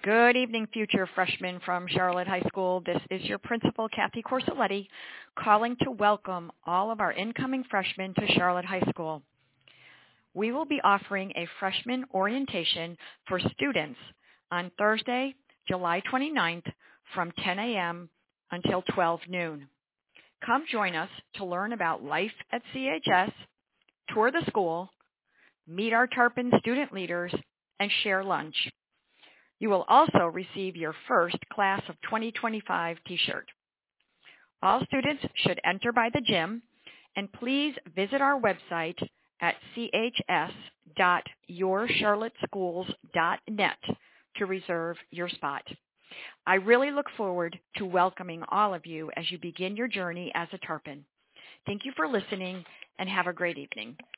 Good evening, future freshmen from Charlotte High School. This is your principal, Kathy Corsoletti, calling to welcome all of our incoming freshmen to Charlotte High School. We will be offering a freshman orientation for students on Thursday, July 29th from 10 a.m. until 12 noon. Come join us to learn about life at CHS, tour the school, meet our Tarpon student leaders, and share lunch. You will also receive your first Class of 2025 t-shirt. All students should enter by the gym, and please visit our website at chs.yourcharlotteschools.net to reserve your spot. I really look forward to welcoming all of you as you begin your journey as a Tarpon. Thank you for listening, and have a great evening.